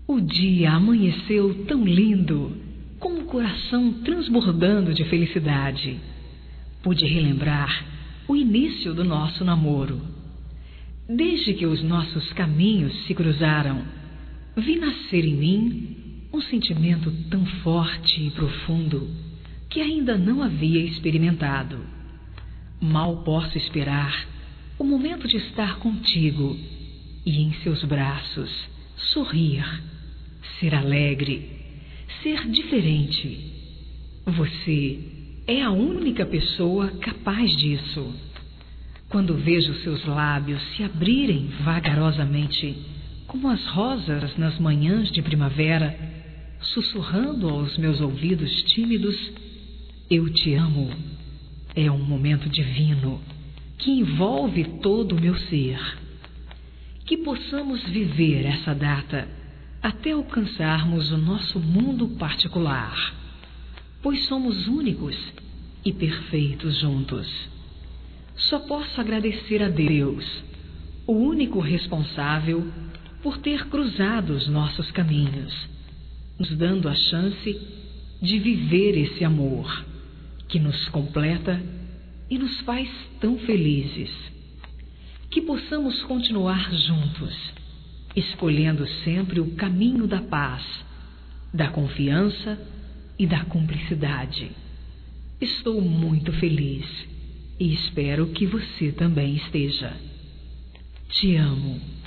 O dia amanheceu tão lindo, com o coração transbordando de felicidade. Pude relembrar o início do nosso namoro. Desde que os nossos caminhos se cruzaram, vi nascer em mim um sentimento tão forte e profundo que ainda não havia experimentado. Mal posso esperar o momento de estar contigo e em seus braços sorrir, ser alegre, ser diferente. Você é a única pessoa capaz disso. Quando vejo seus lábios se abrirem vagarosamente, como as rosas nas manhãs de primavera, sussurrando aos meus ouvidos tímidos, eu te amo. É um momento divino que envolve todo o meu ser. Que possamos viver essa data até alcançarmos o nosso mundo particular, pois somos únicos e perfeitos juntos. Só posso agradecer a Deus, o único responsável por ter cruzado os nossos caminhos, nos dando a chance de viver esse amor que nos completa e nos faz tão felizes. Que possamos continuar juntos, escolhendo sempre o caminho da paz, da confiança e da cumplicidade. Estou muito feliz e espero que você também esteja. Te amo.